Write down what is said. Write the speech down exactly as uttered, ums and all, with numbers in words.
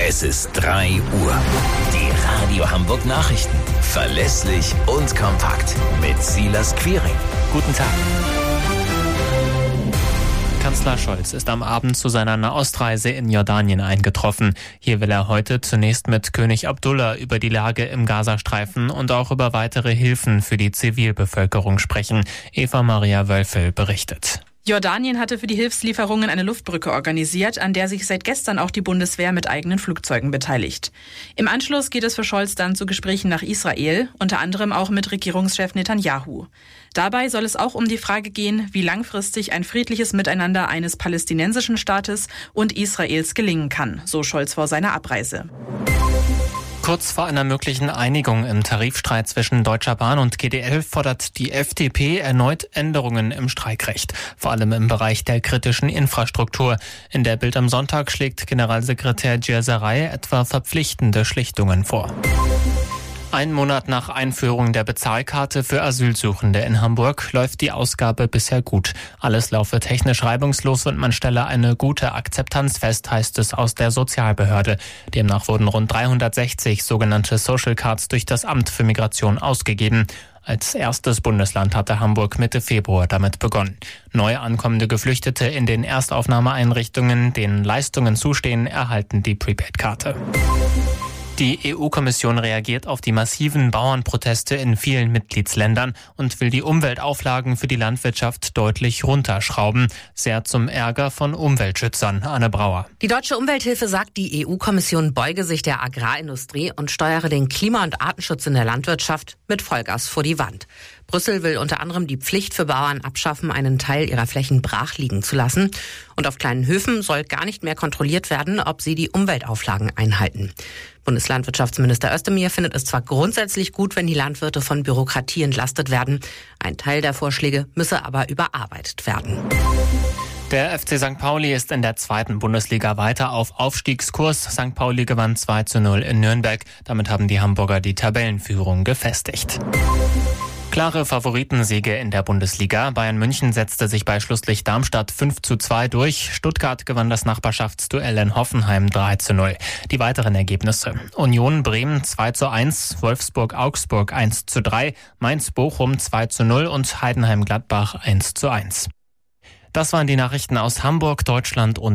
Es ist drei Uhr. Die Radio Hamburg Nachrichten. Verlässlich und kompakt. Mit Silas Quiring. Guten Tag. Kanzler Scholz ist am Abend zu seiner Nahostreise in Jordanien eingetroffen. Hier will er heute zunächst mit König Abdullah über die Lage im Gazastreifen und auch über weitere Hilfen für die Zivilbevölkerung sprechen. Eva Maria Wölfel berichtet. Jordanien hatte für die Hilfslieferungen eine Luftbrücke organisiert, an der sich seit gestern auch die Bundeswehr mit eigenen Flugzeugen beteiligt. Im Anschluss geht es für Scholz dann zu Gesprächen nach Israel, unter anderem auch mit Regierungschef Netanyahu. Dabei soll es auch um die Frage gehen, wie langfristig ein friedliches Miteinander eines palästinensischen Staates und Israels gelingen kann, so Scholz vor seiner Abreise. Kurz vor einer möglichen Einigung im Tarifstreit zwischen Deutscher Bahn und G D L fordert die F D P erneut Änderungen im Streikrecht, vor allem im Bereich der kritischen Infrastruktur. In der Bild am Sonntag schlägt Generalsekretär Djerzaray etwa verpflichtende Schlichtungen vor. Ein Monat nach Einführung der Bezahlkarte für Asylsuchende in Hamburg läuft die Ausgabe bisher gut. Alles laufe technisch reibungslos und man stelle eine gute Akzeptanz fest, heißt es aus der Sozialbehörde. Demnach wurden rund dreihundertsechzig sogenannte Social Cards durch das Amt für Migration ausgegeben. Als erstes Bundesland hatte Hamburg Mitte Februar damit begonnen. Neu ankommende Geflüchtete in den Erstaufnahmeeinrichtungen, denen Leistungen zustehen, erhalten die Prepaid-Karte. Die E U-Kommission reagiert auf die massiven Bauernproteste in vielen Mitgliedsländern und will die Umweltauflagen für die Landwirtschaft deutlich runterschrauben. Sehr zum Ärger von Umweltschützern. Anne Brauer. Die Deutsche Umwelthilfe sagt, die E U-Kommission beuge sich der Agrarindustrie und steuere den Klima- und Artenschutz in der Landwirtschaft mit Vollgas vor die Wand. Brüssel will unter anderem die Pflicht für Bauern abschaffen, einen Teil ihrer Flächen brach liegen zu lassen. Und auf kleinen Höfen soll gar nicht mehr kontrolliert werden, ob sie die Umweltauflagen einhalten. Bundeslandwirtschaftsminister Özdemir findet es zwar grundsätzlich gut, wenn die Landwirte von Bürokratie entlastet werden. Ein Teil der Vorschläge müsse aber überarbeitet werden. Der F C Sankt Pauli ist in der zweiten Bundesliga weiter auf Aufstiegskurs. Sankt Pauli gewann zwei zu null in Nürnberg. Damit haben die Hamburger die Tabellenführung gefestigt. Klare Favoritensiege in der Bundesliga. Bayern München setzte sich bei Schlusslicht Darmstadt fünf zu zwei durch. Stuttgart gewann das Nachbarschaftsduell in Hoffenheim drei zu null. Die weiteren Ergebnisse: Union Bremen zwei zu eins, Wolfsburg Augsburg eins zu drei, Mainz Bochum zwei zu null und Heidenheim Gladbach eins zu eins. Das waren die Nachrichten aus Hamburg, Deutschland und